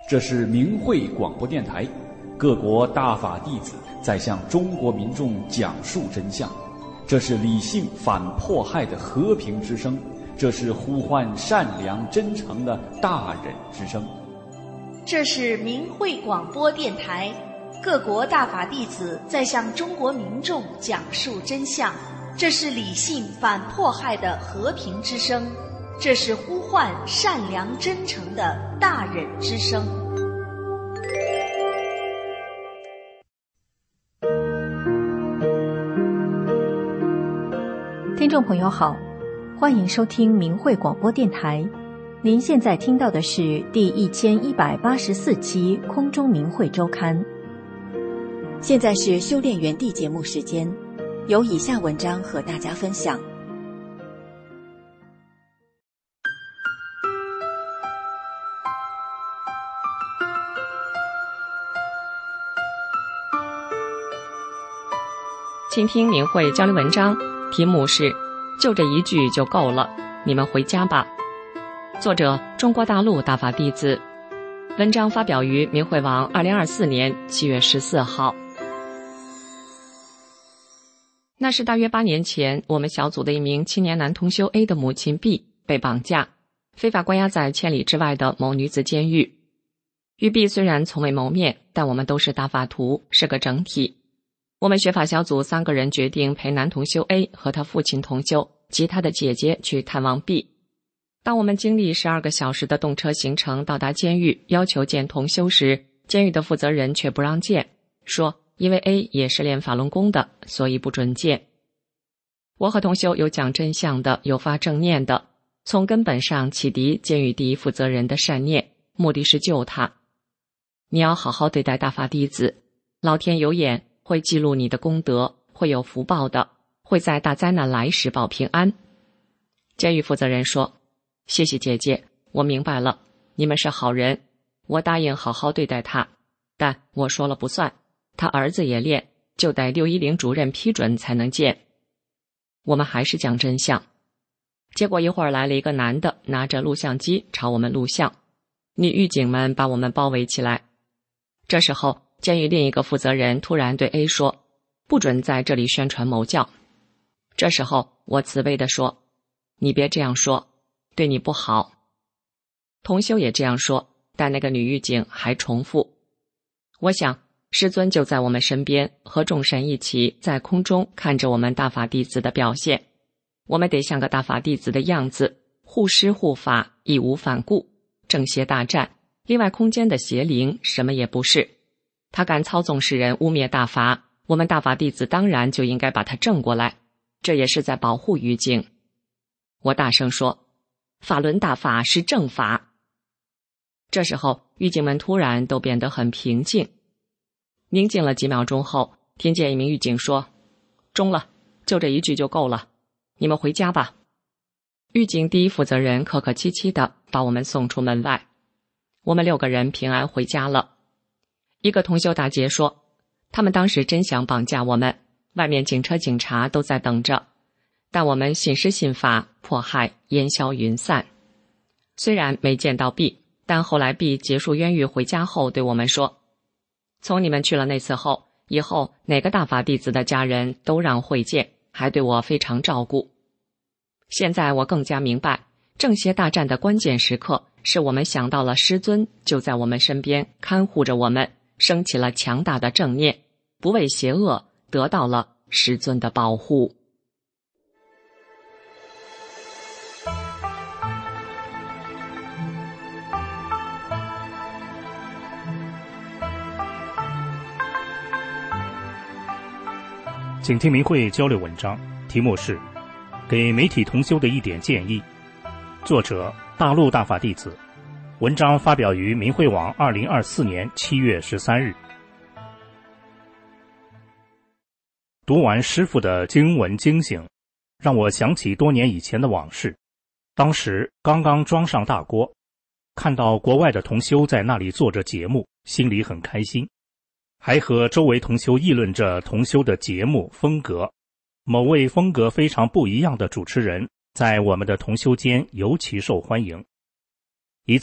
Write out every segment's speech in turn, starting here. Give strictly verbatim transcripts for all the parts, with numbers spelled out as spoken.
这是明慧广播电台，各国大法弟子在向中国民众讲述真相。这是理性反迫害的和平之声，这是呼唤善良真诚的大忍之声。 这是明慧广播电台，各国大法弟子在向中国民众讲述真相。这是理性反迫害的和平之声，这是呼唤善良真诚的大忍之声。 听众朋友好，欢迎收听明慧广播电台。您现在听到的是第一千一百八十四期空中明慧周刊。现在是修炼园地节目时间，有以下文章和大家分享。 请听明慧交流文章，题目是就这一句就够了，你们回家吧。作者中国大陆大法弟子，文章发表于明慧网二零二四年七月十四号。那是大约八年前，我们小组的一名青年男同修 A 的母亲 B 被绑架，非法关押在千里之外的某女子监狱。与 B 虽然从未谋面，但我们都是大法徒，是个整体。我们学法小组三个人决定陪男同修 A 和他父亲同修及他的姐姐去探望 B。 当我们经历十二个小时的动车行程到达监狱，要求见同修时，监狱的负责人却不让见，说因为 A 也是练法轮功的，所以不准见。我和同修有讲真相的，有发正念的，从根本上启迪监狱第一负责人的善念，目的是救他。你要好好对待大法弟子，老天有眼，会记录你的功德，会有福报的，会在大灾难来时保平安。监狱负责人说，谢谢姐姐，我明白了，你们是好人，我答应好好对待他，但我说了不算，他儿子也练，就得六一零主任批准才能见。我们还是讲真相。结果一会儿来了一个男的，拿着录像机朝我们录像，女狱警们把我们包围起来。这时候监狱另一个负责人突然对 A 说，不准在这里宣传某教。这时候我慈悲地说，你别这样说，对你不好。同修也这样说，但那个女狱警还重复。我想师尊就在我们身边，和众神一起在空中看着我们大法弟子的表现。我们得像个大法弟子的样子，护师护法，义无反顾，正邪大战。另外空间的邪灵什么也不是，他敢操纵世人，污蔑大法，我们大法弟子当然就应该把他正过来，这也是在保护狱警。我大声说，法轮大法是正法。这时候狱警们突然都变得很平静，宁静了几秒钟后，听见一名狱警说，中了，就这一句就够了，你们回家吧。狱警第一负责人客客气气地把我们送出门外，我们六个人平安回家了。一个同修大姐说，他们当时真想绑架我们，外面警车警察都在等着，但我们信师信法，迫害烟消云散。虽然没见到 B， 但后来 B 结束冤狱回家后对我们说，从你们去了那次后，以后哪个大法弟子的家人都让会见，还对我非常照顾。现在我更加明白，正邪大战的关键时刻，是我们想到了师尊就在我们身边看护着我们，升起了强大的正念，不畏邪恶，得到了师尊的保护。 请听明慧交流文章，题目是给媒体同修的一点建议，作者大陆大法弟子，文章发表于明慧网二零二四年七月十三日。读完师父的经文惊醒，让我想起多年以前的往事。当时刚刚装上大锅，看到国外的同修在那里做着节目，心里很开心，还和周围同修议论着同修的节目风格。某位风格非常不一样的主持人在我们的同修间尤其受欢迎。一次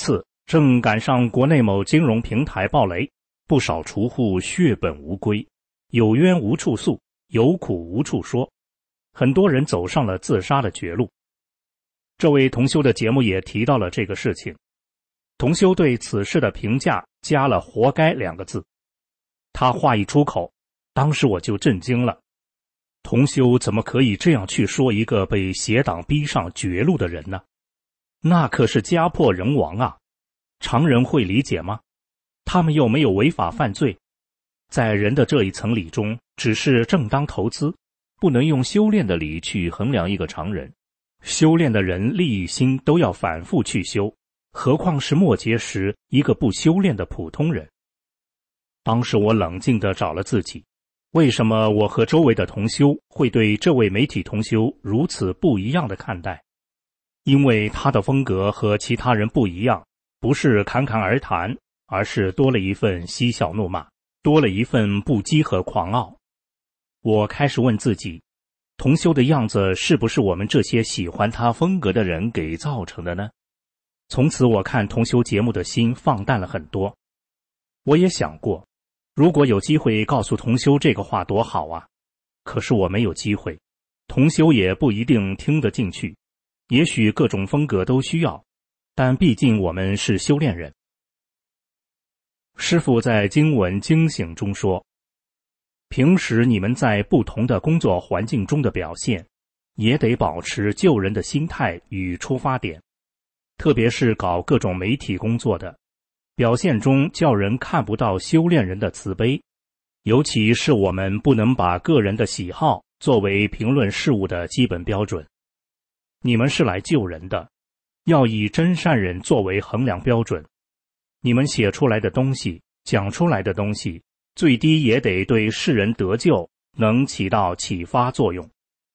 正赶上国内某金融平台爆雷，不少储户血本无归，有冤无处诉，有苦无处说，很多人走上了自杀的绝路。这位同修的节目也提到了这个事情，同修对此事的评价加了活该两个字。他话一出口，当时我就震惊了，同修怎么可以这样去说一个被邪党逼上绝路的人呢？那可是家破人亡啊，常人会理解吗？他们又没有违法犯罪，在人的这一层理中，只是正当投资，不能用修炼的理去衡量一个常人。修炼的人利益心都要反复去修，何况是末节时一个不修炼的普通人。当时我冷静地找了自己，为什么我和周围的同修会对这位媒体同修如此不一样的看待？因为他的风格和其他人不一样，不是侃侃而谈，而是多了一份嬉笑怒骂，多了一份不羁和狂傲。我开始问自己，同修的样子是不是我们这些喜欢他风格的人给造成的呢？从此我看同修节目的心放淡了很多。我也想过，如果有机会告诉同修这个话多好啊，可是我没有机会，同修也不一定听得进去。也许各种风格都需要，但毕竟我们是修炼人。师父在经文经醒中说，平时你们在不同的工作环境中的表现，也得保持救人的心态与出发点，特别是搞各种媒体工作的，表现中叫人看不到修炼人的慈悲，尤其是我们不能把个人的喜好作为评论事物的基本标准。你们是来救人的，要以真善忍作为衡量标准。你们写出来的东西，讲出来的东西，最低也得对世人得救能起到启发作用。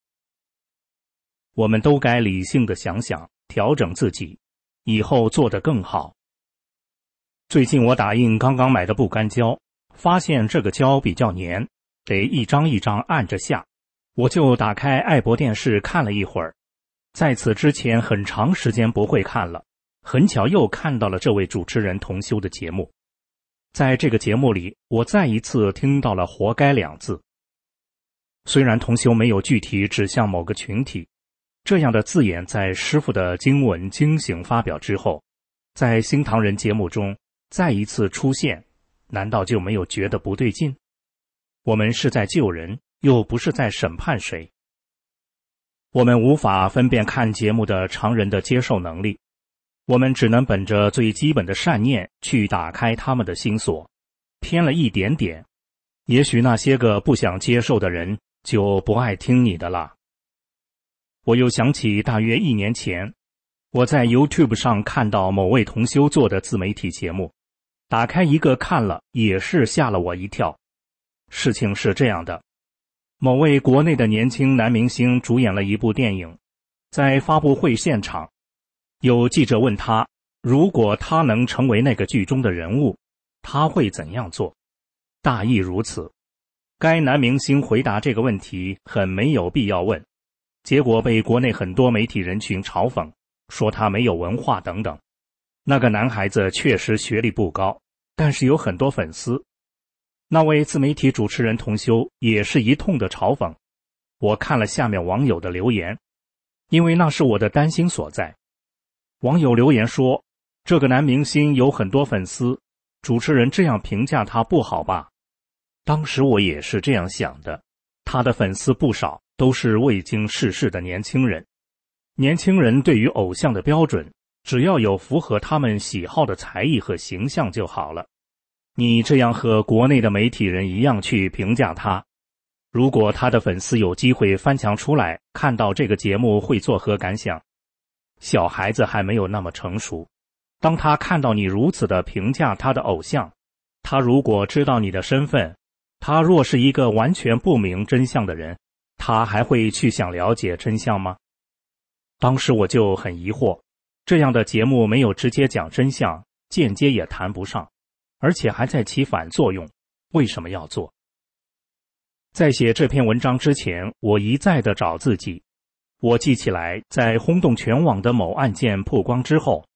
我们都该理性地想想，调整自己，以后做得更好。最近我打印刚刚买的不干胶，发现这个胶比较黏，得一张一张按着下，我就打开爱博电视看了一会儿。在此之前很长时间不会看了，很巧又看到了这位主持人同修的节目。在这个节目里，我再一次听到了活该两字。虽然同修没有具体指向某个群体，这样的字眼在师父的经文经醒发表之后，在新唐人节目中再一次出现，难道就没有觉得不对劲？我们是在救人，又不是在审判谁。我们无法分辨看节目的常人的接受能力，我们只能本着最基本的善念去打开他们的心锁，偏了一点点，也许那些个不想接受的人就不爱听你的了。我又想起大约一年前，我在 YouTube 上看到某位同修做的自媒体节目，打开一个看了也是吓了我一跳。事情是这样的，某位国内的年轻男明星主演了一部电影，在发布会现场，有记者问他，如果他能成为那个剧中的人物，他会怎样做？大意如此。该男明星回答这个问题很没有必要问，结果被国内很多媒体人群嘲讽，说他没有文化等等。那个男孩子确实学历不高，但是有很多粉丝。那位自媒体主持人同修也是一通的嘲讽。我看了下面网友的留言，因为那是我的担心所在。网友留言说，这个男明星有很多粉丝，主持人这样评价他不好吧？当时我也是这样想的，他的粉丝不少，都是未经世事的年轻人。年轻人对于偶像的标准，只要有符合他们喜好的才艺和形象就好了。你这样和国内的媒体人一样去评价他，如果他的粉丝有机会翻墙出来，看到这个节目会作何感想？小孩子还没有那么成熟，当他看到你如此的评价他的偶像，他如果知道你的身份，他若是一个完全不明真相的人，他还会去想了解真相吗？当时我就很疑惑，这样的节目没有直接讲真相，间接也谈不上，而且还在起反作用，为什么要做？在写这篇文章之前，我一再地找自己。我记起来，在轰动全网的某案件曝光之后，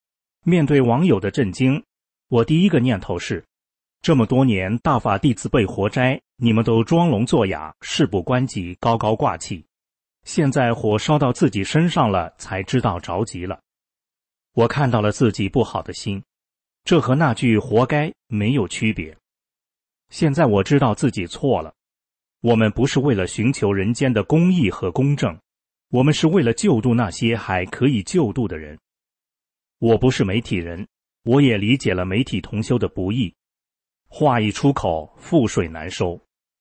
面对网友的震惊，我第一个念头是，这么多年大法弟子被活摘，你们都装聋作哑，事不关己，高高挂气，现在火烧到自己身上了，才知道着急了。我看到了自己不好的心，这和那句活该没有区别。现在我知道自己错了，我们不是为了寻求人间的公义和公正，我们是为了救度那些还可以救度的人。我不是媒体人，我也理解了媒体同修的不易，话一出口，覆水难收。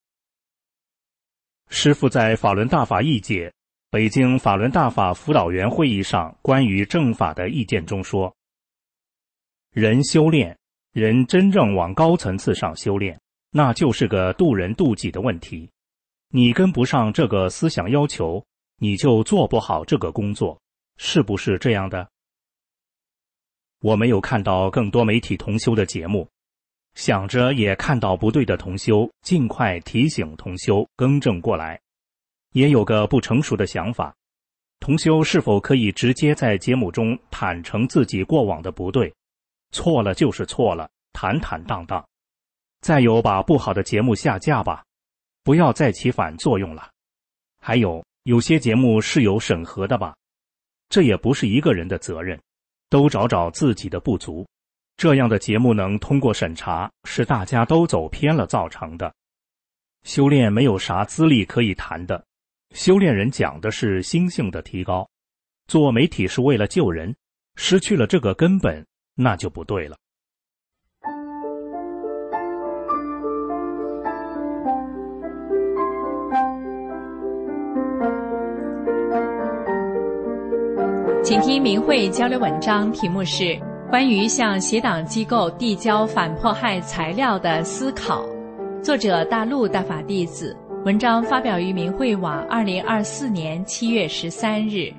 师父在法轮大法义界北京法轮大法辅导员会议上关于正法的意见中说，人修炼，人真正往高层次上修炼，那就是个渡人渡己的问题。你跟不上这个思想要求，你就做不好这个工作，是不是这样的？我没有看到更多媒体同修的节目，想着也看到不对的同修，尽快提醒同修更正过来。也有个不成熟的想法，同修是否可以直接在节目中坦诚自己过往的不对，错了就是错了，坦坦荡荡。再有把不好的节目下架吧，不要再起反作用了。还有，有些节目是有审核的吧，这也不是一个人的责任，都找找自己的不足。这样的节目能通过审查，是大家都走偏了造成的。修炼没有啥资历可以谈的，修炼人讲的是心性的提高，做媒体是为了救人，失去了这个根本，那就不对了。 请听明慧交流文章，题目是关于向协党机构递交反迫害材料的思考，作者大陆大法弟子，文章发表于明慧网二零二四年七月十三日。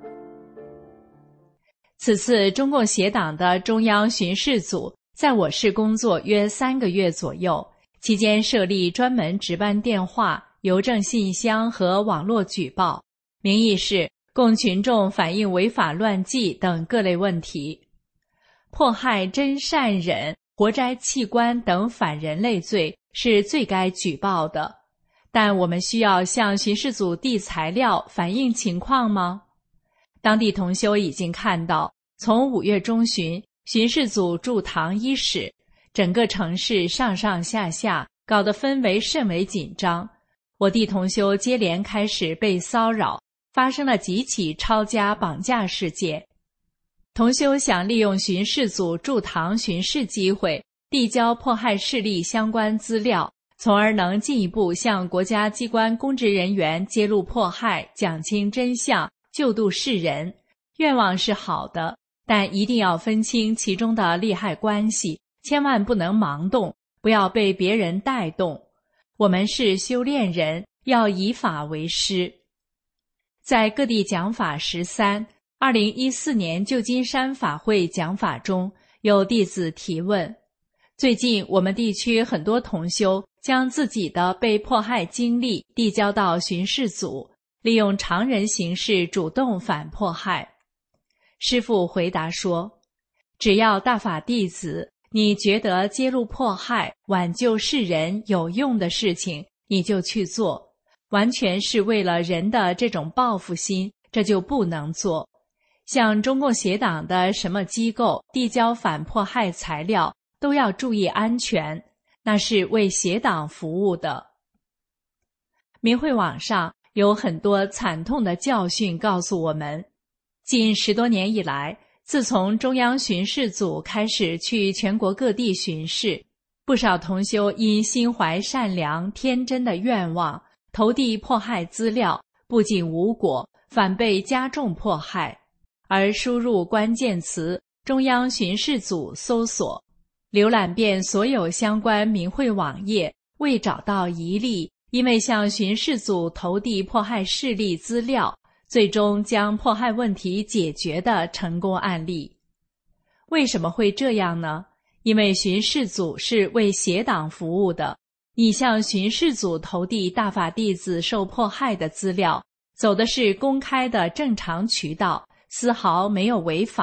此次中共协党的中央巡视组在我市工作约三个月左右，期间设立专门值班电话、邮政信箱和网络举报，名义是供群众反映违法乱纪等各类问题。迫害真善忍、活摘器官等反人类罪是最该举报的，但我们需要向巡视组递材料反映情况吗？当地同修已经看到，从五月中旬，巡视组驻唐伊始，整个城市上上下下搞得氛围甚为紧张，我地同修接连开始被骚扰，发生了几起抄家绑架事件。同修想利用巡视组驻唐巡视机会，递交迫害事例相关资料，从而能进一步向国家机关公职人员揭露迫害，讲清真相，救度世人。愿望是好的，但一定要分清其中的利害关系，千万不能盲动，不要被别人带动。我们是修炼人，要以法为师。在各地讲法十三，二零一四年旧金山法会讲法中，有弟子提问，最近我们地区很多同修将自己的被迫害经历递交到巡视组，利用常人形式主动反迫害。师父回答说，只要大法弟子，你觉得揭露迫害、挽救世人有用的事情，你就去做，完全是为了人的这种报复心，这就不能做。向中共协党的什么机构递交反迫害材料，都要注意安全，那是为协党服务的。明慧网上有很多惨痛的教训告诉我们，近十多年以来，自从中央巡视组开始去全国各地巡视，不少同修因心怀善良、天真的愿望，投递迫害资料，不仅无果，反被加重迫害。而输入关键词中央巡视组搜索，浏览遍所有相关明慧网页，未找到一例因为向巡视组投递迫害事例资料，最终将迫害问题解决的成功案例。为什么会这样呢？因为巡视组是为协党服务的，你向巡视组投递大法弟子受迫害的资料，走的是公开的正常渠道，丝毫没有违法，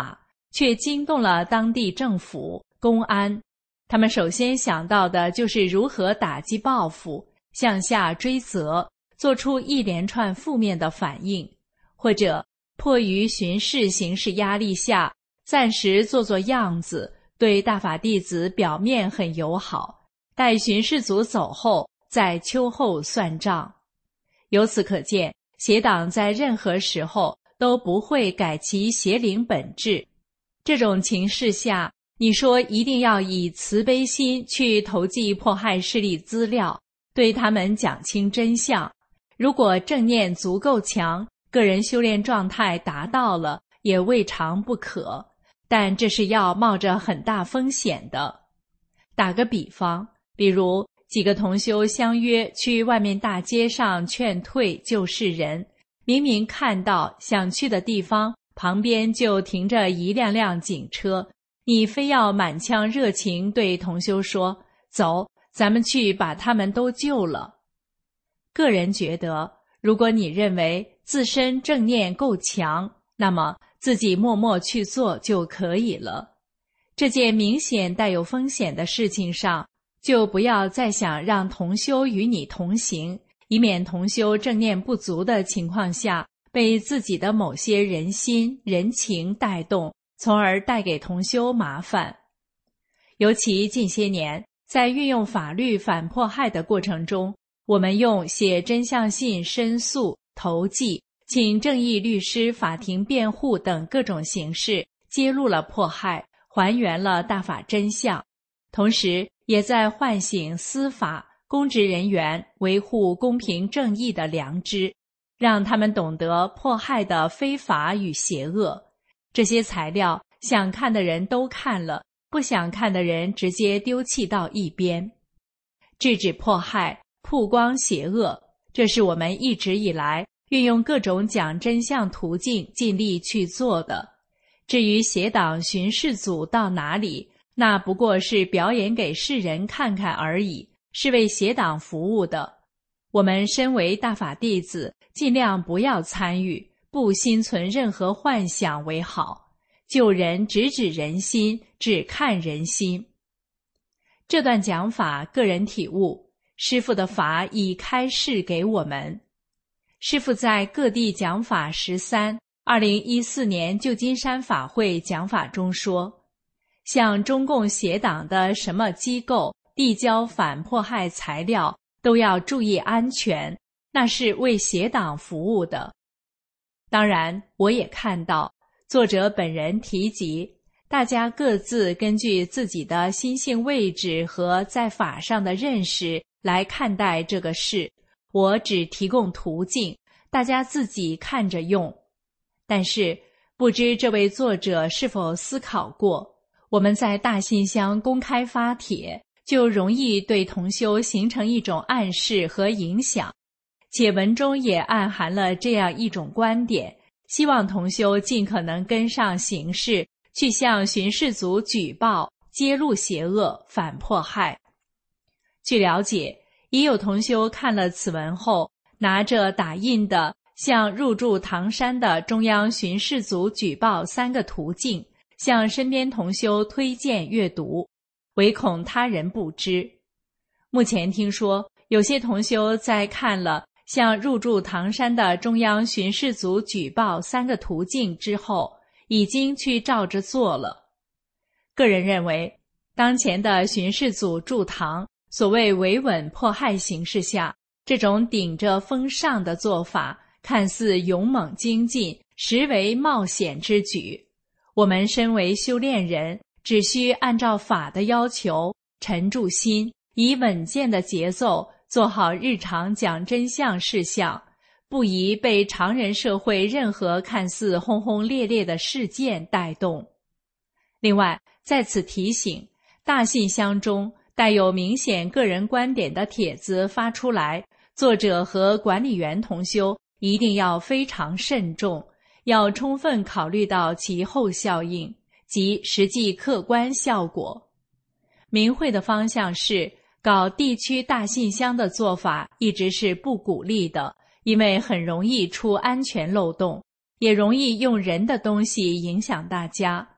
却惊动了当地政府、公安。他们首先想到的就是如何打击报复，向下追责，做出一连串负面的反应，或者迫于巡视形势压力下，暂时做做样子，对大法弟子表面很友好，待巡视组走后再秋后算账。由此可见，邪党在任何时候都不会改其邪灵本质。这种情势下，你说一定要以慈悲心去投寄迫害势力资料，对他们讲清真相。如果正念足够强，个人修炼状态达到了，也未尝不可，但这是要冒着很大风险的。打个比方，比如几个同修相约去外面大街上劝退救世人，明明看到想去的地方旁边就停着一辆辆警车，你非要满腔热情对同修说，走，咱们去把他们都救了。个人觉得，如果你认为自身正念够强，那么自己默默去做就可以了。这件明显带有风险的事情上，就不要再想让同修与你同行，以免同修正念不足的情况下，被自己的某些人心、人情带动，从而带给同修麻烦。尤其近些年，在运用法律反迫害的过程中，我们用写真相信申诉、投寄、请正义律师、法庭辩护等各种形式揭露了迫害，还原了大法真相，同时也在唤醒司法、公职人员维护公平正义的良知，让他们懂得迫害的非法与邪恶。这些材料想看的人都看了，不想看的人直接丢弃到一边。制止迫害，曝光邪恶，这是我们一直以来运用各种讲真相途径尽力去做的。至于邪党巡视组到哪里，那不过是表演给世人看看而已，是为邪党服务的。我们身为大法弟子，尽量不要参与，不心存任何幻想为好。救人直指人心，只看人心。这段讲法个人体悟，师父的法已开示给我们。师父在各地讲法十三，二零一四年旧金山法会讲法中说，向中共邪党的什么机构递交反迫害材料，都要注意安全，那是为邪党服务的。当然，我也看到作者本人提及，大家各自根据自己的心性位置和在法上的认识来看待这个事，我只提供途径，大家自己看着用。但是，不知这位作者是否思考过，我们在大信箱公开发帖，就容易对同修形成一种暗示和影响，且文中也暗含了这样一种观点，希望同修尽可能跟上形势，去向巡视组举报，揭露邪恶，反迫害。据了解，已有同修看了此文后，拿着打印的向入住唐山的中央巡视组举报三个途径，向身边同修推荐阅读，唯恐他人不知。目前听说，有些同修在看了向入住唐山的中央巡视组举报三个途径之后，已经去照着做了。个人认为，当前的巡视组驻唐，所谓维稳迫害形势下，这种顶着风上的做法，看似勇猛精进，实为冒险之举。我们身为修炼人，只需按照法的要求，沉住心，以稳健的节奏做好日常讲真相事项，不宜被常人社会任何看似轰轰烈烈的事件带动。另外，在此提醒，大信箱中带有明显个人观点的帖子发出来，作者和管理员同修一定要非常慎重，要充分考虑到其后效应及实际客观效果。明慧的方向是，搞地区大信箱的做法一直是不鼓励的，因为很容易出安全漏洞，也容易用人的东西影响大家。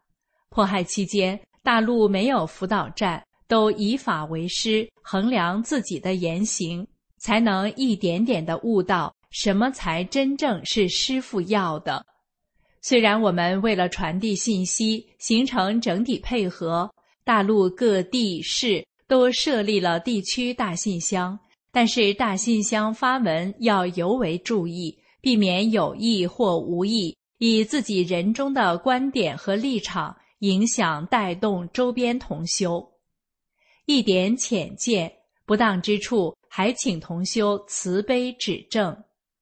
迫害期间，大陆没有辅导站，都以法为师，衡量自己的言行，才能一点点地悟到什么才真正是师父要的。虽然我们为了传递信息，形成整体配合，大陆各地市都设立了地区大信箱，但是大信箱发文要尤为注意，避免有意或无意以自己人中的观点和立场影响带动周边同修。一点浅见，不当之处还请同修慈悲指正。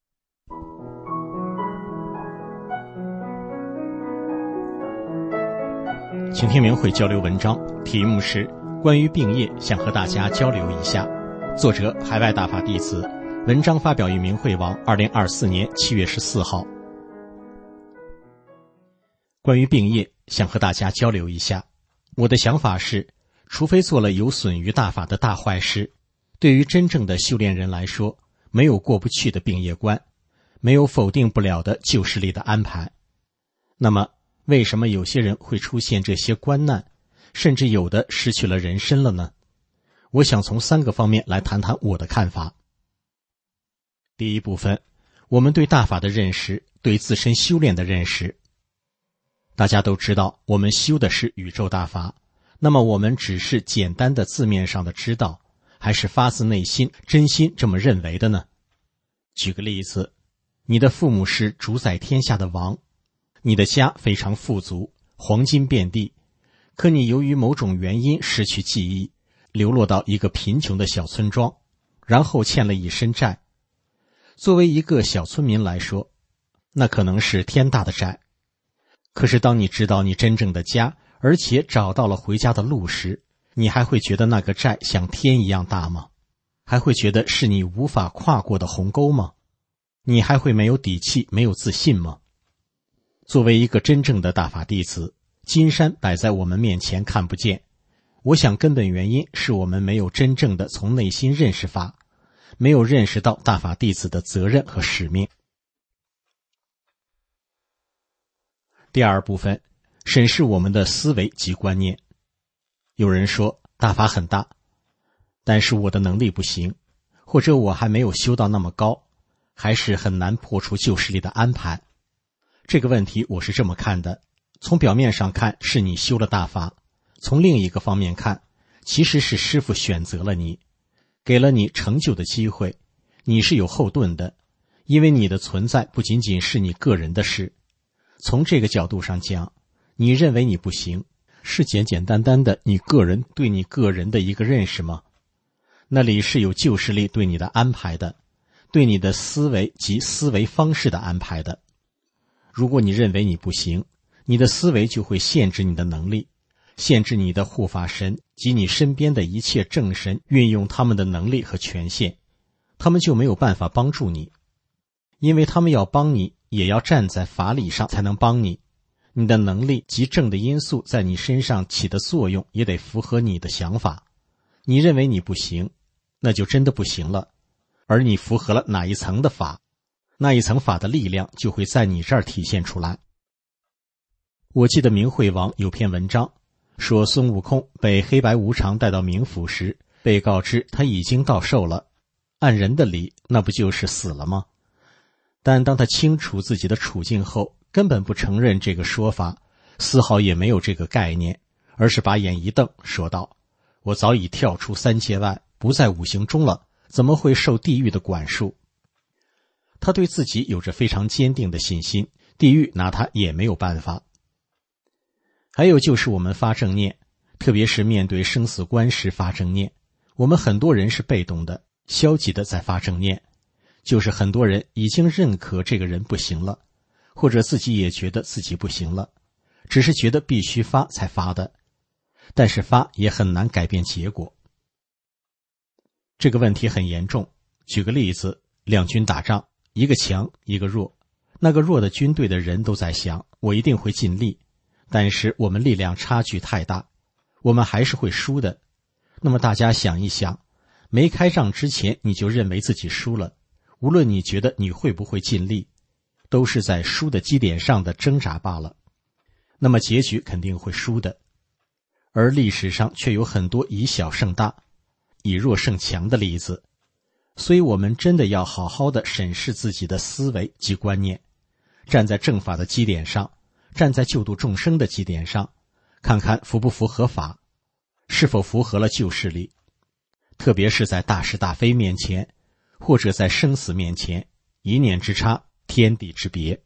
请听明慧交流文章，题目是关于病业，想和大家交流一下。作者海外大法弟子，文章发表于明慧网二零二四年七月十四号。关于病业，想和大家交流一下。我的想法是，除非做了有损于大法的大坏事，对于真正的修炼人来说，没有过不去的病业观，没有否定不了的救世力的安排。那么为什么有些人会出现这些官难，甚至有的失去了人身了呢？我想从三个方面来谈谈我的看法。第一部分，我们对大法的认识，对自身修炼的认识。大家都知道，我们修的是宇宙大法，那么我们只是简单的字面上的知道，还是发自内心真心这么认为的呢？举个例子，你的父母是主宰天下的王，你的家非常富足，黄金遍地，可你由于某种原因失去记忆，流落到一个贫穷的小村庄，然后欠了一身债。作为一个小村民来说，那可能是天大的债。可是当你知道你真正的家，而且找到了回家的路时，你还会觉得那个债像天一样大吗？还会觉得是你无法跨过的鸿沟吗？你还会没有底气，没有自信吗？作为一个真正的大法弟子，金山摆在我们面前看不见，我想根本原因是我们没有真正的从内心认识法，没有认识到大法弟子的责任和使命。第二部分，审视我们的思维及观念。有人说大法很大，但是我的能力不行，或者我还没有修到那么高，还是很难破除救世力的安排。这个问题我是这么看的，从表面上看是你修了大法，从另一个方面看，其实是师父选择了你，给了你成就的机会，你是有后盾的，因为你的存在不仅仅是你个人的事。从这个角度上讲，你认为你不行，是简简单单的你个人对你个人的一个认识吗？那里是有救世力对你的安排的，对你的思维及思维方式的安排的。如果你认为你不行，你的思维就会限制你的能力，限制你的护法神及你身边的一切正神运用他们的能力和权限，他们就没有办法帮助你，因为他们要帮你，也要站在法理上才能帮你。你的能力及正的因素在你身上起的作用也得符合你的想法。你认为你不行，那就真的不行了。而你符合了哪一层的法，那一层法的力量就会在你这儿体现出来。我记得明慧网有篇文章说，孙悟空被黑白无常带到冥府时，被告知他已经到寿了，按人的理，那不就是死了吗？但当他清楚自己的处境后，根本不承认这个说法，丝毫也没有这个概念，而是把眼一瞪，说道：我早已跳出三界外，不在五行中了，怎么会受地狱的管束？他对自己有着非常坚定的信心，地狱拿他也没有办法。还有就是我们发正念，特别是面对生死关时发正念，我们很多人是被动的、消极的在发正念，就是很多人已经认可这个人不行了，或者自己也觉得自己不行了，只是觉得必须发才发的，但是发也很难改变结果。这个问题很严重，举个例子，两军打仗，一个强一个弱，那个弱的军队的人都在想，我一定会尽力，但是我们力量差距太大，我们还是会输的。那么大家想一想，没开仗之前你就认为自己输了，无论你觉得你会不会尽力，都是在输的基点上的挣扎罢了。 那么结局肯定会输的。而历史上却有很多以小胜大、以弱胜强的例子，所以我们真的要好好的审视自己的思维及观念，站在正法的基点上，站在救度众生的基点上，看看符不符合法，是否符合了旧势力，特别是在大是大非面前，或者在生死面前，一念之差，天地之别。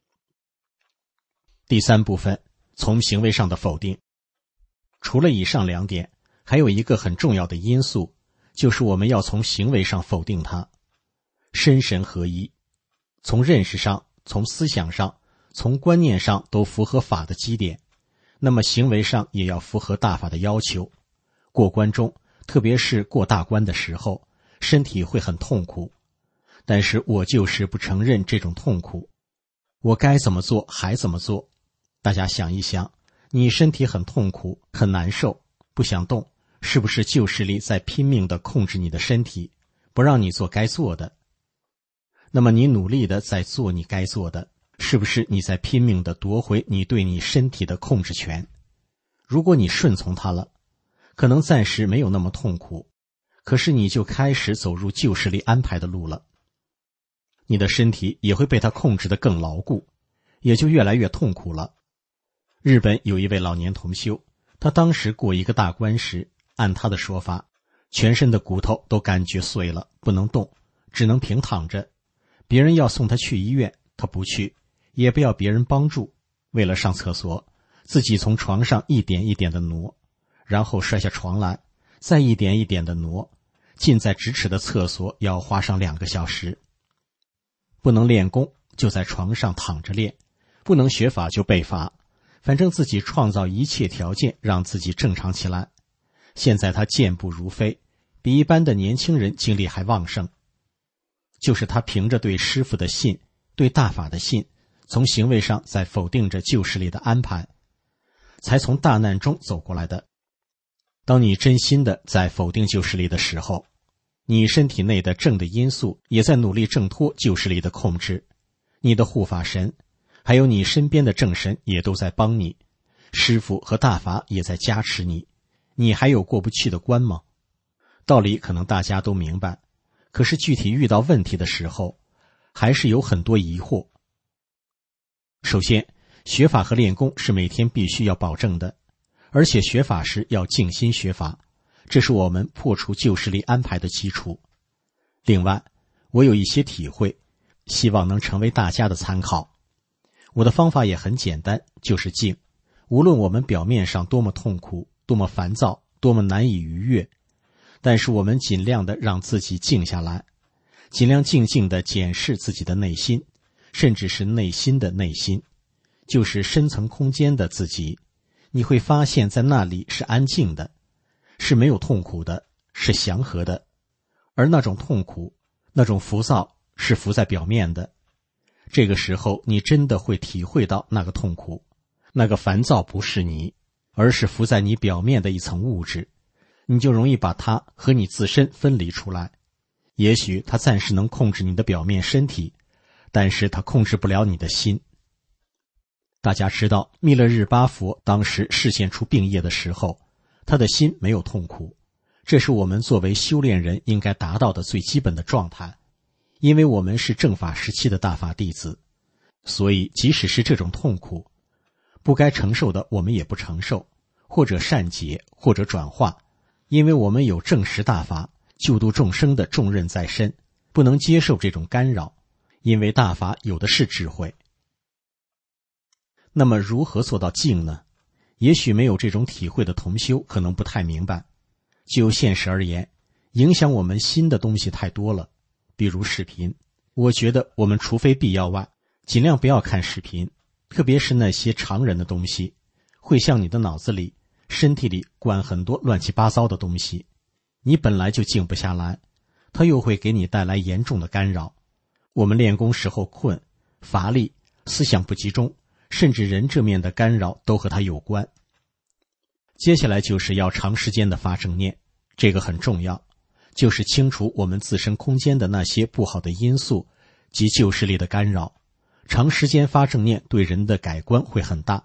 第三部分，从行为上的否定。除了以上两点，还有一个很重要的因素，就是我们要从行为上否定它。身神合一，从认识上、从思想上、从观念上都符合法的基点，那么行为上也要符合大法的要求。过关中，特别是过大关的时候，身体会很痛苦，但是我就是不承认这种痛苦，我该怎么做还怎么做。大家想一想，你身体很痛苦，很难受，不想动，是不是旧势力在拼命地控制你的身体，不让你做该做的？那么你努力地在做你该做的，是不是你在拼命地夺回你对你身体的控制权？如果你顺从它了，可能暂时没有那么痛苦，可是你就开始走入旧势力安排的路了，你的身体也会被它控制得更牢固，也就越来越痛苦了。日本有一位老年同修，他当时过一个大关时，按他的说法，全身的骨头都感觉碎了，不能动，只能平躺着。别人要送他去医院，他不去，也不要别人帮助。为了上厕所，自己从床上一点一点地挪，然后摔下床来，再一点一点地挪，近在咫尺的厕所要花上两个小时。不能练功，就在床上躺着练，不能学法就背法，反正自己创造一切条件让自己正常起来。现在他健步如飞，比一般的年轻人精力还旺盛。就是他凭着对师父的信，对大法的信，从行为上在否定着旧势力的安排，才从大难中走过来的。当你真心的在否定旧势力的时候，你身体内的正的因素也在努力挣脱旧势力的控制，你的护法神还有你身边的正神也都在帮你，师父和大法也在加持你，你还有过不去的关吗？道理可能大家都明白，可是具体遇到问题的时候，还是有很多疑惑。首先，学法和练功是每天必须要保证的，而且学法时要静心学法，这是我们破除旧势力安排的基础。另外，我有一些体会，希望能成为大家的参考。我的方法也很简单，就是静。无论我们表面上多么痛苦，多么烦躁，多么难以逾越，但是我们尽量的让自己静下来，尽量静静地检视自己的内心，甚至是内心的内心，就是深层空间的自己。你会发现在那里是安静的，是没有痛苦的，是祥和的，而那种痛苦，那种浮躁是浮在表面的。这个时候你真的会体会到那个痛苦，那个烦躁不是你，而是浮在你表面的一层物质，你就容易把它和你自身分离出来。也许它暂时能控制你的表面身体，但是它控制不了你的心。大家知道密勒日巴佛当时示现出病业的时候，他的心没有痛苦，这是我们作为修炼人应该达到的最基本的状态。因为我们是正法时期的大法弟子，所以即使是这种痛苦，不该承受的我们也不承受，或者善解，或者转化，因为我们有正实大法救度众生的重任在身，不能接受这种干扰，因为大法有的是智慧。那么如何做到静呢？也许没有这种体会的同修可能不太明白。就现实而言，影响我们心的东西太多了，比如视频，我觉得我们除非必要外，尽量不要看视频，特别是那些常人的东西，会向你的脑子里、身体里灌很多乱七八糟的东西，你本来就静不下来，它又会给你带来严重的干扰。我们练功时候困、乏力、思想不集中，甚至人这面的干扰都和它有关。接下来就是要长时间的发正念，这个很重要，就是清除我们自身空间的那些不好的因素及旧势力的干扰。长时间发正念对人的改观会很大，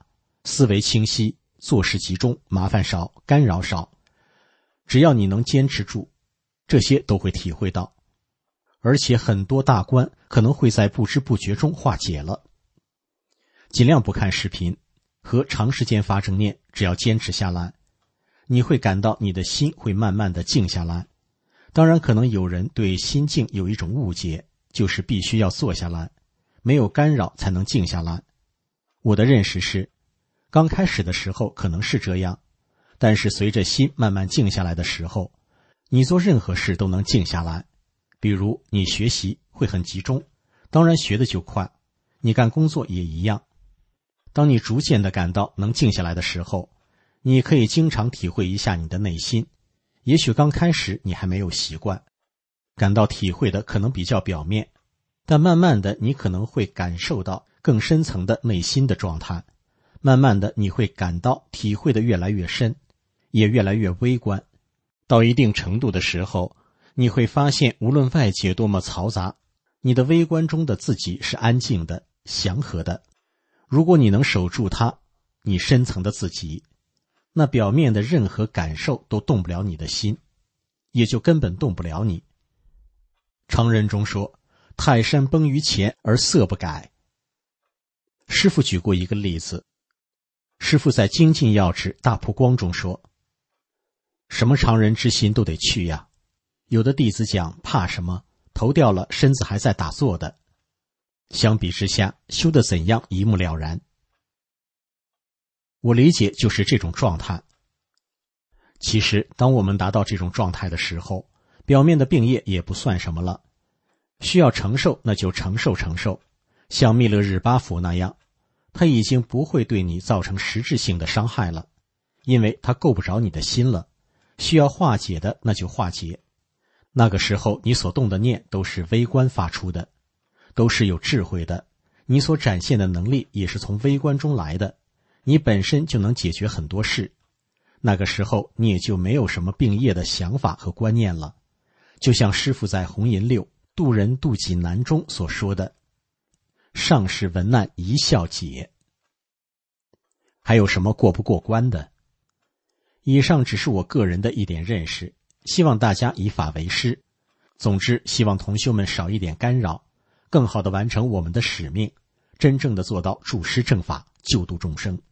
思维清晰，做事集中，麻烦少，干扰少。只要你能坚持住，这些都会体会到，而且很多大关可能会在不知不觉中化解了。尽量不看视频和长时间发正念，只要坚持下来，你会感到你的心会慢慢的静下来。当然，可能有人对心静有一种误解，就是必须要坐下来，没有干扰才能静下来。我的认识是，刚开始的时候可能是这样，但是随着心慢慢静下来的时候，你做任何事都能静下来。比如你学习会很集中，当然学的就快，你干工作也一样。当你逐渐的感到能静下来的时候，你可以经常体会一下你的内心。也许刚开始你还没有习惯，感到体会的可能比较表面，但慢慢的你可能会感受到更深层的内心的状态。慢慢的你会感到体会的越来越深，也越来越微观。到一定程度的时候，你会发现无论外界多么嘈杂，你的微观中的自己是安静的、祥和的。如果你能守住它，你深层的自己，那表面的任何感受都动不了你的心，也就根本动不了你。常人中说，泰山崩于前而色不改。师父举过一个例子，师父在精进要旨大曝光中说，什么常人之心都得去呀。有的弟子讲怕什么，头掉了身子还在打坐的。相比之下，修得怎样一目了然。我理解就是这种状态。其实当我们达到这种状态的时候，表面的病业也不算什么了，需要承受那就承受承受。像密勒日巴佛那样，他已经不会对你造成实质性的伤害了，因为他够不着你的心了。需要化解的那就化解。那个时候你所动的念都是微观发出的，都是有智慧的，你所展现的能力也是从微观中来的，你本身就能解决很多事。那个时候你也就没有什么病业的想法和观念了。就像师父在红银六渡人渡己难中所说的，上士闻难一笑解。还有什么过不过关的？以上只是我个人的一点认识，希望大家以法为师。总之，希望同修们少一点干扰，更好地完成我们的使命，真正地做到助师正法，救度众生。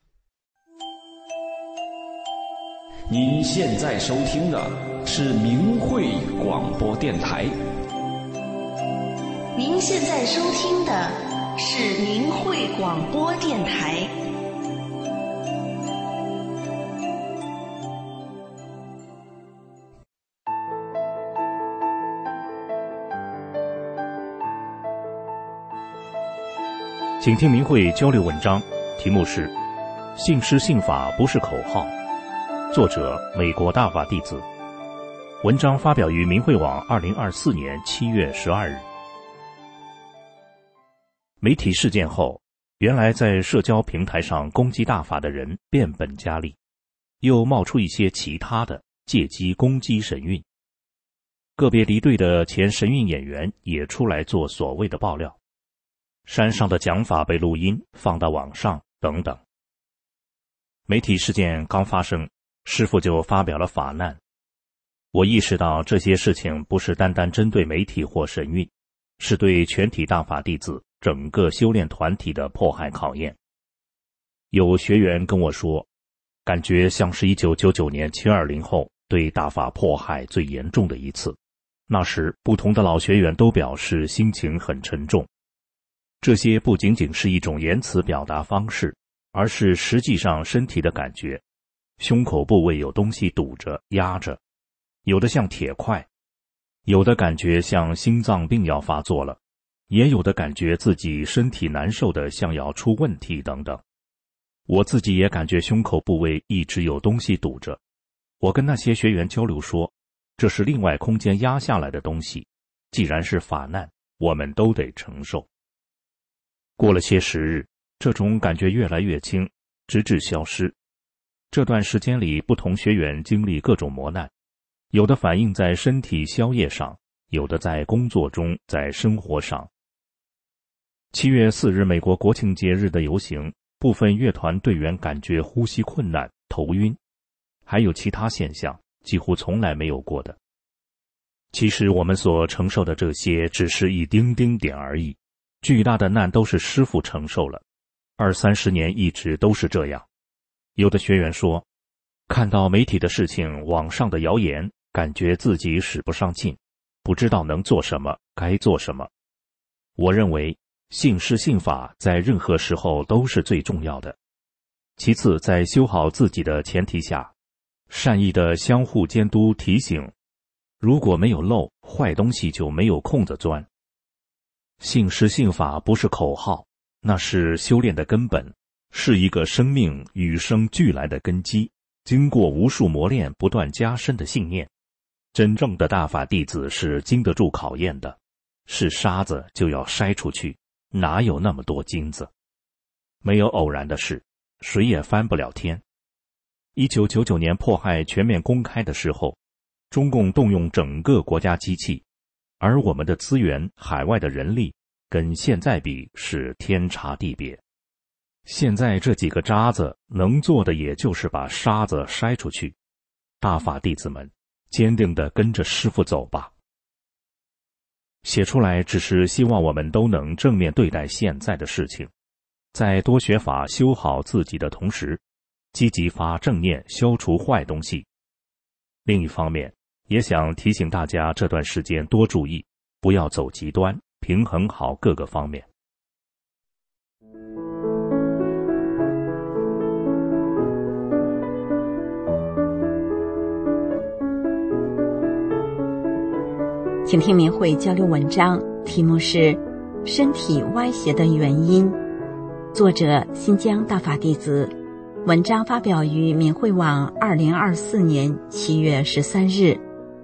您现在收听的是明慧广播电台。 您现在收听的是明慧广播电台。 请听明慧交流文章，题目是“信师信法不是口号”，作者美国大法弟子。文章发表于明慧网二零二四年七月十二日。媒体事件后，原来在社交平台上攻击大法的人变本加厉，又冒出一些其他的，借机攻击神韵。个别离队的前神韵演员也出来做所谓的爆料。山上的讲法被录音放到网上等等。媒体事件刚发生，师父就发表了法难。我意识到这些事情不是单单针对媒体或神韵，是对全体大法弟子整个修炼团体的迫害考验。有学员跟我说，感觉像是一九九九年七二零后对大法迫害最严重的一次。那时不同的老学员都表示心情很沉重。这些不仅仅是一种言辞表达方式，而是实际上身体的感觉。胸口部位有东西堵着压着，有的像铁块，有的感觉像心脏病要发作了，也有的感觉自己身体难受的像要出问题等等。我自己也感觉胸口部位一直有东西堵着。我跟那些学员交流说，这是另外空间压下来的东西，既然是法难，我们都得承受。过了些时日，这种感觉越来越轻，直至消失。这段时间里，不同学员经历各种磨难，有的反映在身体宵夜上，有的在工作中，在生活上。七月四日美国国庆节日的游行， 部分乐团队员感觉呼吸困难、头晕，还有其他现象几乎从来没有过的。其实我们所承受的这些只是一丁丁点而已，巨大的难都是师父承受了，二三十年一直都是这样。有的学员说，看到媒体的事情、网上的谣言，感觉自己使不上劲，不知道能做什么，该做什么。我认为信师信法在任何时候都是最重要的。其次，在修好自己的前提下，善意的相互监督提醒，如果没有漏，坏东西就没有空子钻。信师信法不是口号，那是修炼的根本，是一个生命与生俱来的根基，经过无数磨练不断加深的信念。真正的大法弟子是经得住考验的，是沙子就要筛出去，哪有那么多金子？没有偶然的事，谁也翻不了天。一九九九年迫害全面公开的时候，中共动用整个国家机器，而我们的资源、海外的人力跟现在比是天差地别。现在这几个渣子能做的也就是把沙子筛出去。大法弟子们，坚定地跟着师父走吧。写出来只是希望我们都能正面对待现在的事情，在多学法修好自己的同时，积极发正念，消除坏东西。另一方面，也想提醒大家这段时间多注意，不要走极端，平衡好各个方面。 请听明慧交流文章，题目是《身体歪斜的原因》，作者新疆大法弟子，文章发表于明慧网二零二四年七月十三日。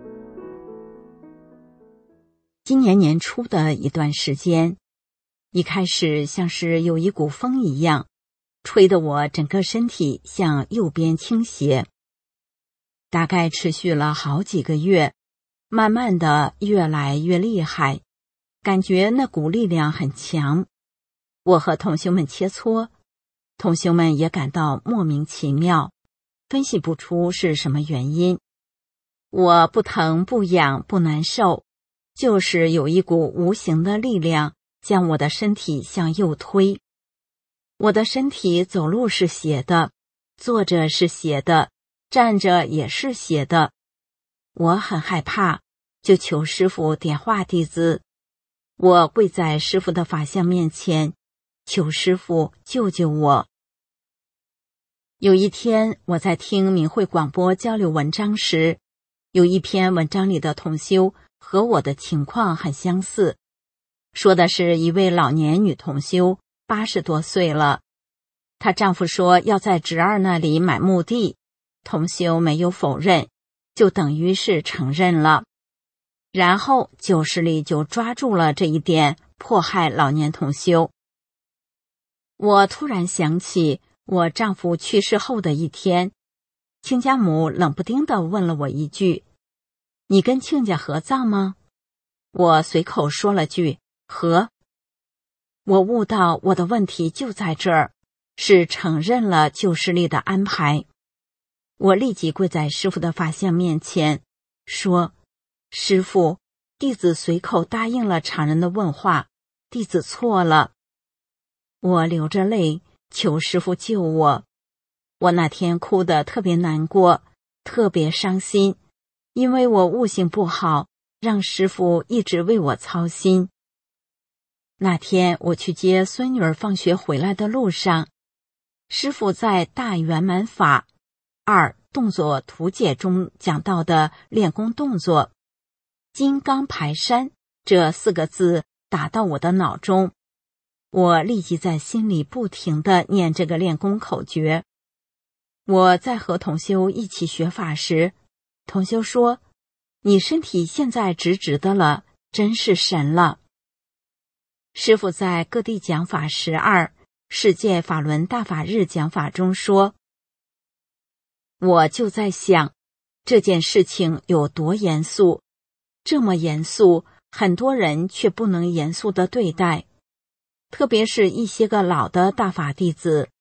今年年初的一段时间，一开始像是有一股风一样，吹得我整个身体向右边倾斜，大概持续了好几个月，慢慢的越来越厉害，感觉那股力量很强。我和同学们切磋，同学们也感到莫名其妙，分析不出是什么原因。我不疼不痒不难受，就是有一股无形的力量将我的身体向右推。我的身体走路是斜的，坐着是斜的，站着也是斜的。我很害怕，就求师父点化弟子。我跪在师父的法相面前，求师父救救我。有一天，我在听明慧广播交流文章时，有一篇文章里的同修和我的情况很相似，说的是一位老年女同修，八十多岁了，她丈夫说要在侄儿那里买墓地，同修没有否认，就等于是承认了。然后旧势力就抓住了这一点，迫害老年同修。我突然想起我丈夫去世后的一天，亲家母冷不丁地问了我一句：你跟亲家合葬吗？我随口说了句合。我悟到我的问题就在这儿，是承认了旧势力的安排。我立即跪在师父的法相面前，说：师父，弟子随口答应了常人的问话，弟子错了。我流着泪求师父救我。我那天哭得特别难过，特别伤心，因为我悟性不好，让师父一直为我操心。那天我去接孙女儿放学回来的路上，师父在大圆满法二动作图解中讲到的练功动作金刚排山这四个字打到我的脑中，我立即在心里不停地念这个练功口诀。我在和同修一起学法时，同修说：你身体现在直直的了，真是神了。师父在各地讲法十二世界法轮大法日讲法中说：我就在想，这件事情有多严肃，这么严肃，很多人却不能严肃地对待，特别是一些个老的大法弟子，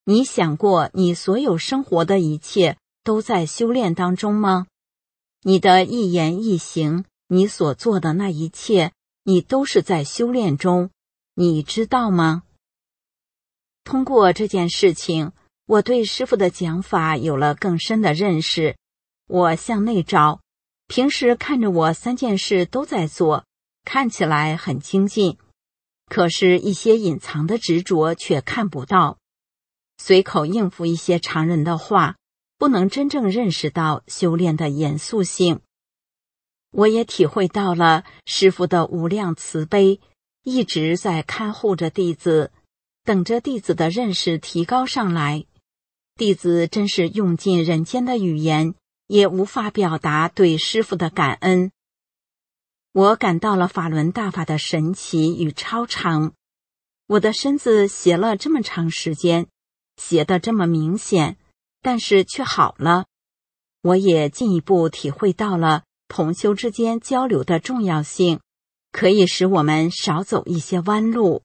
你想过你所有生活的一切都在修炼当中吗？你的一言一行，你所做的那一切，你都是在修炼中，你知道吗？通过这件事情，我对师父的讲法有了更深的认识。我向内找，平时看着我三件事都在做，看起来很精进，可是一些隐藏的执着却看不到。随口应付一些常人的话，不能真正认识到修炼的严肃性。我也体会到了师父的无量慈悲，一直在看护着弟子，等着弟子的认识提高上来。弟子真是用尽人间的语言，也无法表达对师父的感恩。我感到了法轮大法的神奇与超常。我的身子斜了这么长时间，斜得这么明显，但是却好了。我也进一步体会到了同修之间交流的重要性，可以使我们少走一些弯路。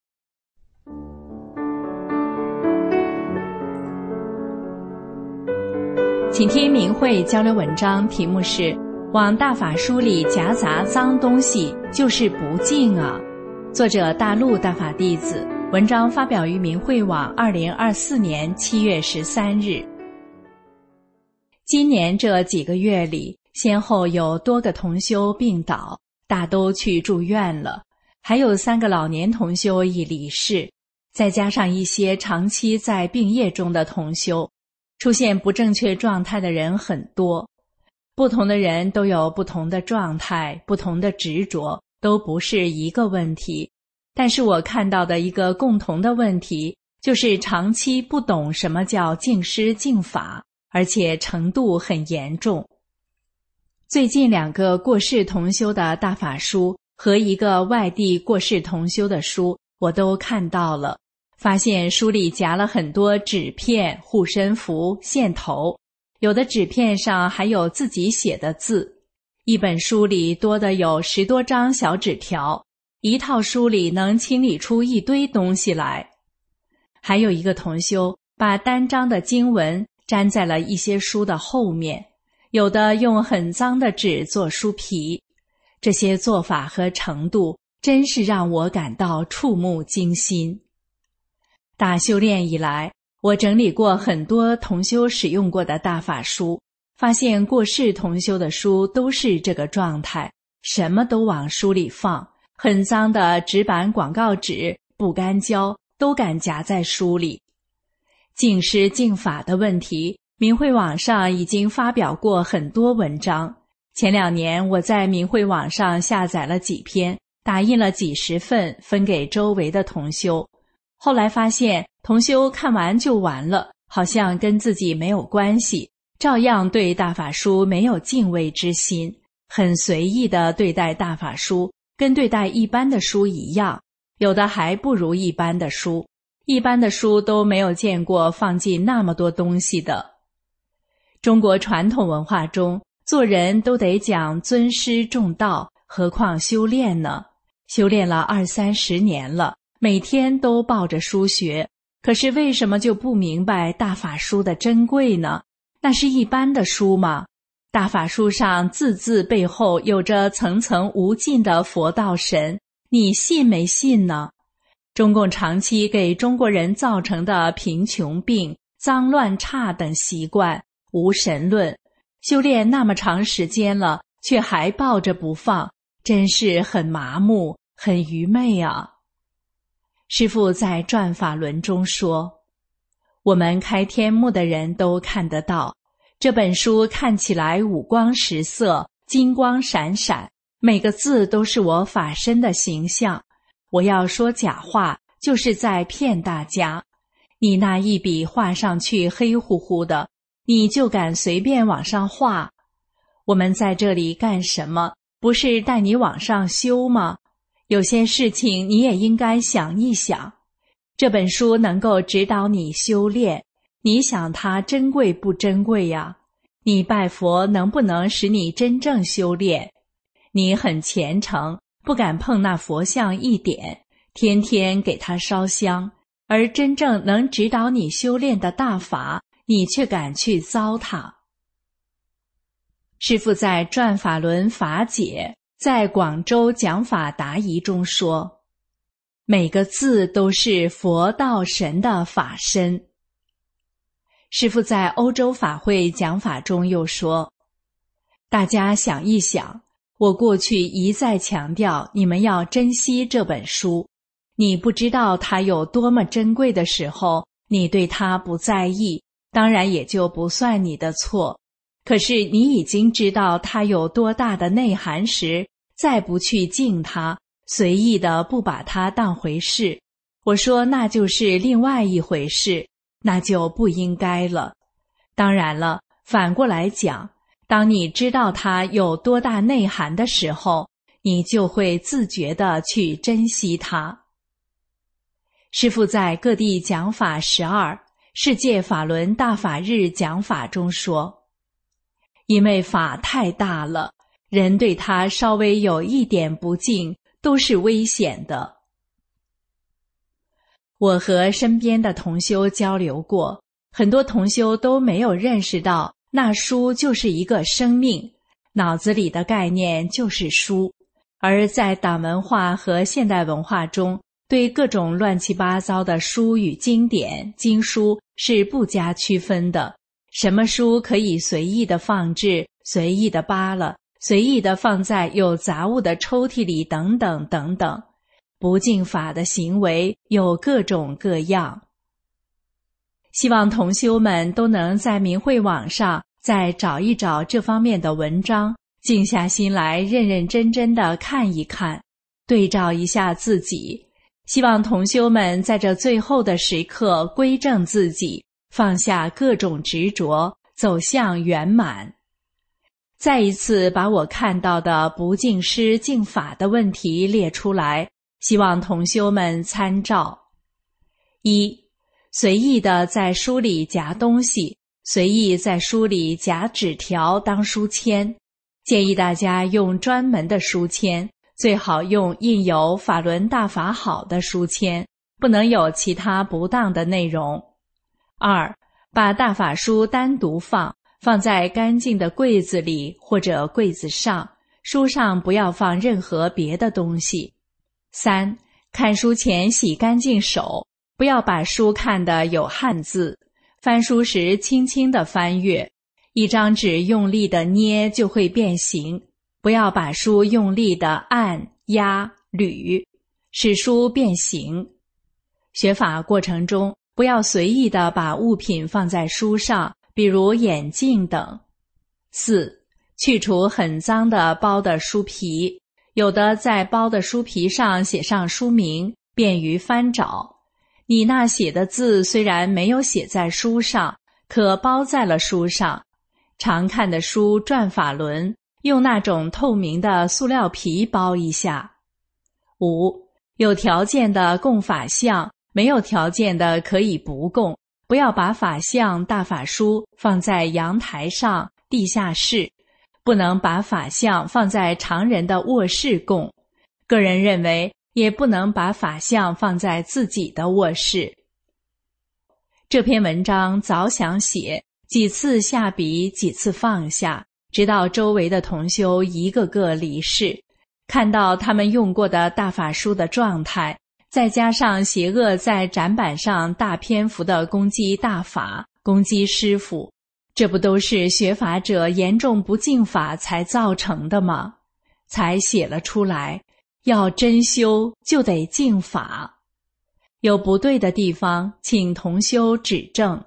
请听明慧交流文章，题目是往大法书里夹杂脏东西就是不敬啊。作者大陆大法弟子，文章发表于明慧网二零二四年七月十三日。今年这几个月里，先后有多个同修病倒，大都去住院了，还有三个老年同修已离世，再加上一些长期在病业中的同修，出现不正确状态的人很多。不同的人都有不同的状态，不同的执着，都不是一个问题。但是我看到的一个共同的问题，就是长期不懂什么叫敬师敬法，而且程度很严重。最近两个过世同修的大法书和一个外地过世同修的书，我都看到了，发现书里夹了很多纸片、护身符、线头，有的纸片上还有自己写的字。一本书里多的有十多张小纸条，一套书里能清理出一堆东西来。还有一个同修把单张的经文粘在了一些书的后面，有的用很脏的纸做书皮。这些做法和程度真是让我感到触目惊心。大修炼以来，我整理过很多同修使用过的大法书，发现过世同修的书都是这个状态，什么都往书里放，很脏的纸板广告纸、不干胶都敢夹在书里。敬师敬法的问题，明慧网上已经发表过很多文章。前两年我在明慧网上下载了几篇，打印了几十份，分给周围的同修。后来发现同修看完就完了，好像跟自己没有关系，照样对大法书没有敬畏之心，很随意地对待大法书，跟对待一般的书一样，有的还不如一般的书。一般的书都没有见过放进那么多东西的。中国传统文化中，做人都得讲尊师重道，何况修炼呢？修炼了二三十年了，每天都抱着书学，可是为什么就不明白大法书的珍贵呢？那是一般的书吗？大法书上字字背后有着层层无尽的佛道神，你信没信呢？中共长期给中国人造成的贫穷病、脏乱差等习惯，无神论，修炼那么长时间了，却还抱着不放，真是很麻木，很愚昧啊。师父在转法轮中说，我们开天目的人都看得到，这本书看起来五光十色，金光闪闪，每个字都是我法身的形象。我要说假话，就是在骗大家。你那一笔画上去黑乎乎的，你就敢随便往上画？我们在这里干什么？不是带你往上修吗？有些事情你也应该想一想。这本书能够指导你修炼，你想它珍贵不珍贵呀？你拜佛能不能使你真正修炼？你很虔诚，不敢碰那佛像一点，天天给它烧香， 而真正能指导你修炼的大法，你却敢去糟蹋。师父在《转法轮法解》在广州讲法答疑中说，每个字都是佛道神的法身。师父在欧洲法会讲法中又说，大家想一想，我过去一再强调你们要珍惜这本书，你不知道它有多么珍贵的时候，你对它不在意，当然也就不算你的错。可是你已经知道它有多大的内涵时，再不去敬它，随意的不把它当回事，我说那就是另外一回事，那就不应该了。当然了，反过来讲，当你知道它有多大内涵的时候，你就会自觉地去珍惜它。师父在各地讲法十二世界法轮大法日讲法中说，因为法太大了，人对它稍微有一点不敬都是危险的。我和身边的同修交流过，很多同修都没有认识到那书就是一个生命，脑子里的概念就是书。而在党文化和现代文化中，对各种乱七八糟的书与经典、经书是不加区分的。什么书可以随意的放置，随意的扒了，随意的放在有杂物的抽屉里等等等等。不敬法的行为有各种各样。希望同修们都能在明慧网上再找一找这方面的文章，静下心来认认真真的看一看，对照一下自己。希望同修们在这最后的时刻归正自己，放下各种执着，走向圆满。再一次把我看到的不敬师敬法的问题列出来，希望同修们参照。一、随意的在书里夹东西，随意在书里夹纸条当书签，建议大家用专门的书签，最好用印有法轮大法好的书签，不能有其他不当的内容。二、把大法书单独放，放在干净的柜子里或者柜子上，书上不要放任何别的东西。三、看书前洗干净手，不要把书看得有汉字，翻书时轻轻地翻阅，一张纸用力地捏就会变形，不要把书用力地按、压、捋，使书变形。学法过程中，不要随意地把物品放在书上，比如眼镜等。四、去除很脏的包的书皮，有的在包的书皮上写上书名，便于翻找。你那写的字虽然没有写在书上，可包在了书上。常看的书《转法轮》，用那种透明的塑料皮包一下。五、有条件的供法像，没有条件的可以不供，不要把法像、大法书放在阳台上、地下室，不能把法像放在常人的卧室供。个人认为，也不能把法像放在自己的卧室。这篇文章早想写，几次下笔，几次放下，直到周围的同修一个个离世，看到他们用过的大法书的状态，再加上邪恶在展板上大篇幅的攻击大法，攻击师父，这不都是学法者严重不敬法才造成的吗？才写了出来，要真修就得敬法。有不对的地方，请同修指正。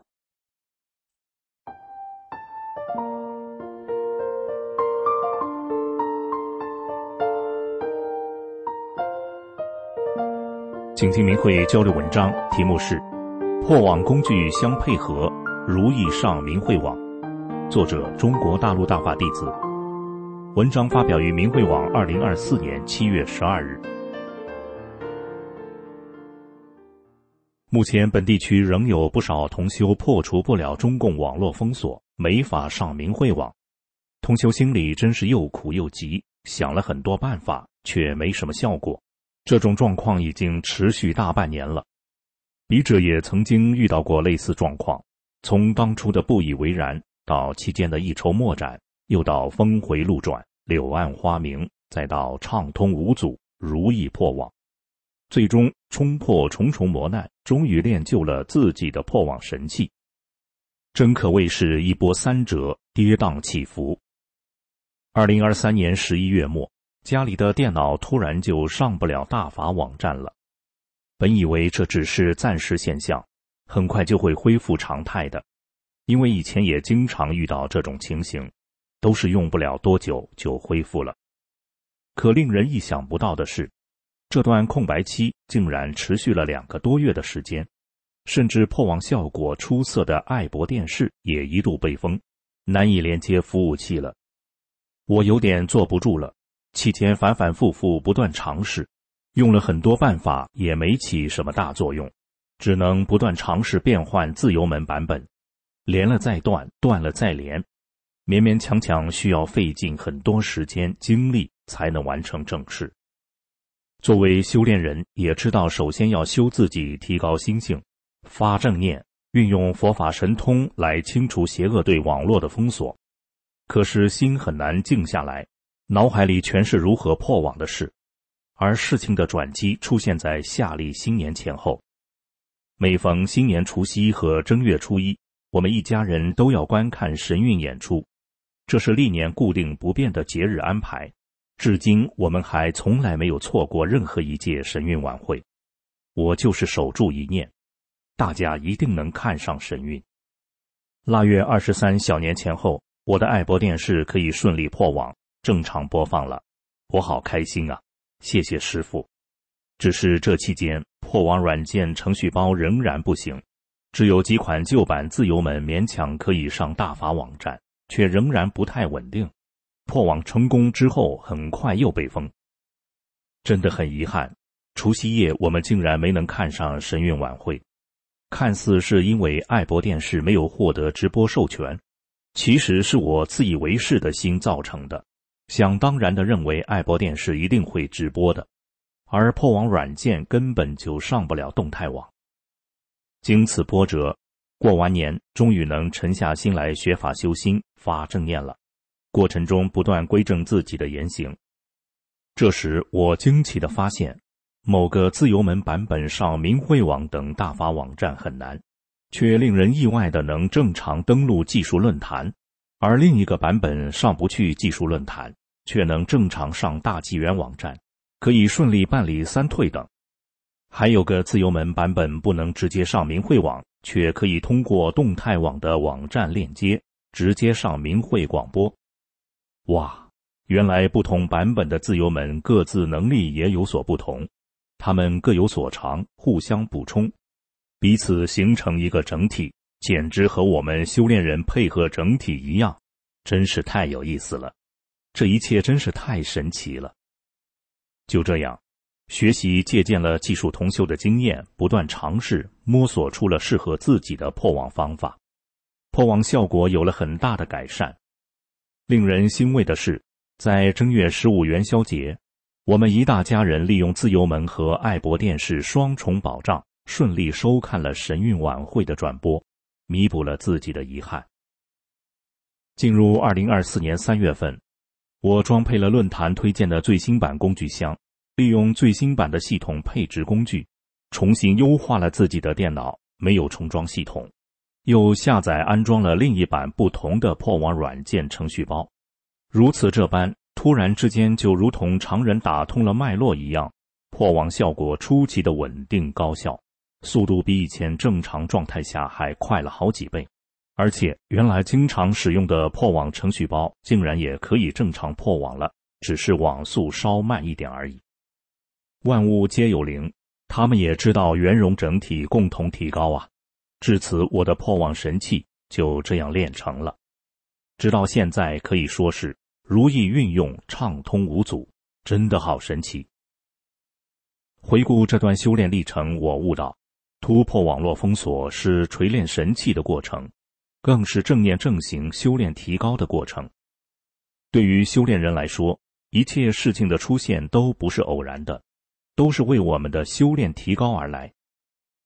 请听明慧交流文章，题目是破网工具相配合，如意上明慧网，作者中国大陆大法弟子。文章发表于明慧网二零二四年七月十二日。目前本地区仍有不少同修破除不了中共网络封锁，没法上明慧网。同修心里真是又苦又急，想了很多办法，却没什么效果。这种状况已经持续大半年了。 笔者也曾经遇到过类似状况，从当初的不以为然，到期间的一筹莫展，又到峰回路转，柳暗花明，再到畅通无阻，如意破网，最终冲破重重磨难，终于练就了自己的破网神器，真可谓是一波三折，跌宕起伏。二零二三年十一月末，家里的电脑突然就上不了大法网站了。本以为这只是暂时现象，很快就会恢复常态的，因为以前也经常遇到这种情形，都是用不了多久就恢复了。可令人意想不到的是，这段空白期竟然持续了两个多月的时间，甚至破网效果出色的爱博电视也一度被封，难以连接服务器了。我有点坐不住了，期间反反复复不断尝试，用了很多办法也没起什么大作用，只能不断尝试变换自由门版本，连了再断，断了再连，勉勉强强需要费尽很多时间精力才能完成正事。作为修炼人，也知道首先要修自己，提高心性，发正念，运用佛法神通来清除邪恶对网络的封锁。可是心很难静下来，脑海里全是如何破网的事，而事情的转机出现在夏历新年前后。每逢新年除夕和正月初一，我们一家人都要观看神韵演出，这是历年固定不变的节日安排，至今我们还从来没有错过任何一届神韵晚会。我就是守住一念，大家一定能看上神韵。腊月二十三小年前后，我的爱博电视可以顺利破网，正常播放了，我好开心啊，谢谢师父。只是这期间破网软件程序包仍然不行，只有几款旧版自由门勉强可以上大法网站，却仍然不太稳定。破网成功之后很快又被封。真的很遗憾，除夕夜我们竟然没能看上神韵晚会。看似是因为爱博电视没有获得直播授权，其实是我自以为是的心造成的，想当然地认为爱博电视一定会直播的，而破网软件根本就上不了动态网。经此波折，过完年终于能沉下心来学法修心，发正念了，过程中不断归正自己的言行。这时我惊奇地发现，某个自由门版本上明慧网等大法网站很难，却令人意外地能正常登录技术论坛，而另一个版本上不去技术论坛，却能正常上大纪元网站，可以顺利办理三退等。还有个自由门版本不能直接上明慧网，却可以通过动态网的网站链接直接上明慧广播。哇，原来不同版本的自由门各自能力也有所不同，他们各有所长，互相补充，彼此形成一个整体，简直和我们修炼人配合整体一样，真是太有意思了。这一切真是太神奇了。就这样，学习借鉴了技术同修的经验，不断尝试，摸索出了适合自己的破网方法。破网效果有了很大的改善。令人欣慰的是，在正月十五元宵节，我们一大家人利用自由门和爱博电视双重保障，顺利收看了神韵晚会的转播，弥补了自己的遗憾。进入二零二四年三月份，我装配了论坛推荐的最新版工具箱，利用最新版的系统配置工具，重新优化了自己的电脑，没有重装系统，又下载安装了另一版不同的破网软件程序包。如此这般，突然之间就如同常人打通了脉络一样，破网效果出奇的稳定高效，速度比以前正常状态下还快了好几倍。而且原来经常使用的破网程序包竟然也可以正常破网了，只是网速稍慢一点而已。万物皆有灵，他们也知道圆融整体共同提高啊。至此我的破网神器就这样练成了，直到现在可以说是如意运用，畅通无阻，真的好神奇。回顾这段修炼历程，我悟到突破网络封锁是锤炼神器的过程，更是正念正行修炼提高的过程。对于修炼人来说，一切事情的出现都不是偶然的，都是为我们的修炼提高而来。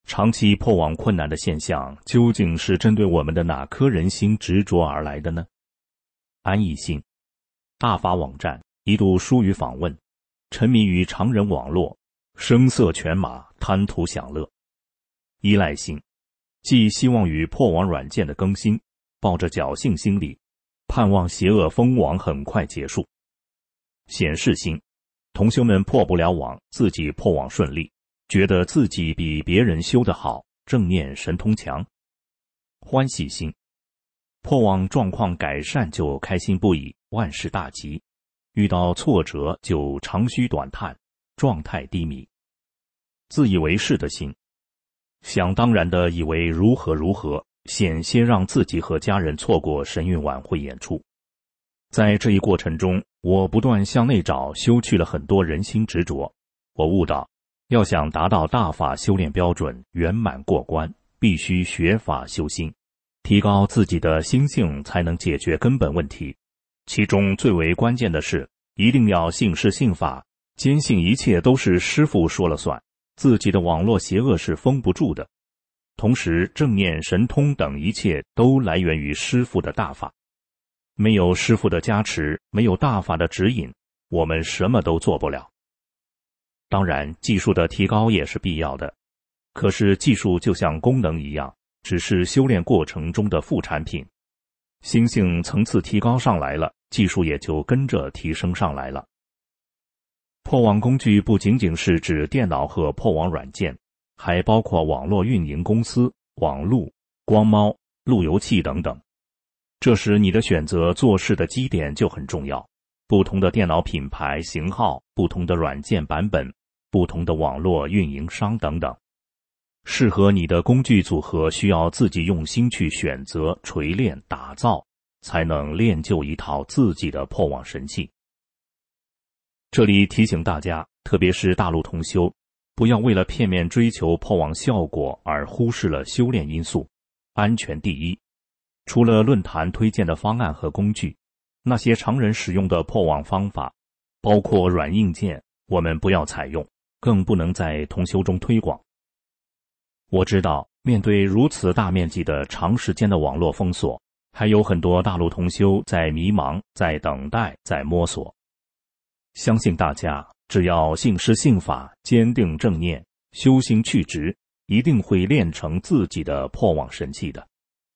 长期破网困难的现象究竟是针对我们的哪颗人心执着而来的呢？安逸性，大法网站一度疏于访问，沉迷于常人网络，声色犬马，贪图享乐。依赖性，既希望于破网软件的更新，抱着侥幸心理，盼望邪恶封网很快结束。显示性，同修们破不了网，自己破网顺利，觉得自己比别人修得好，正念神通强。欢喜心，破网状况改善就开心不已，万事大吉，遇到挫折就长吁短叹，状态低迷。自以为是的心，想当然的以为如何如何，险些让自己和家人错过神韵晚会演出。在这一过程中，我不断向内找，修去了很多人心执着。我悟到，要想达到大法修炼标准圆满过关，必须学法修心，提高自己的心性，才能解决根本问题。其中最为关键的是，一定要信师信法，坚信一切都是师父说了算，自己的网络邪恶是封不住的。同时，正念神通等一切都来源于师父的大法。没有师父的加持，没有大法的指引，我们什么都做不了。当然，技术的提高也是必要的，可是技术就像功能一样，只是修炼过程中的副产品。心性层次提高上来了，技术也就跟着提升上来了。破网工具不仅仅是指电脑和破网软件，还包括网络运营公司、网路、光猫、路由器等等。这时你的选择做事的基点就很重要，不同的电脑品牌型号，不同的软件版本，不同的网络运营商等等，适合你的工具组合需要自己用心去选择、锤炼、打造，才能练就一套自己的破网神器。这里提醒大家，特别是大陆同修，不要为了片面追求破网效果而忽视了修炼因素。安全第一。除了论坛推荐的方案和工具，那些常人使用的破网方法，包括软硬件，我们不要采用，更不能在同修中推广。我知道，面对如此大面积的长时间的网络封锁，还有很多大陆同修在迷茫，在等待，在摸索。相信大家只要信师信法，坚定正念，修心去执，一定会练成自己的破网神器的。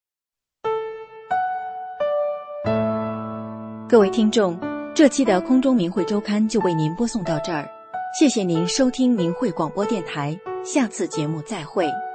各位听众，这期的空中明慧周刊就为您播送到这儿，谢谢您收听明慧广播电台，下次节目再会。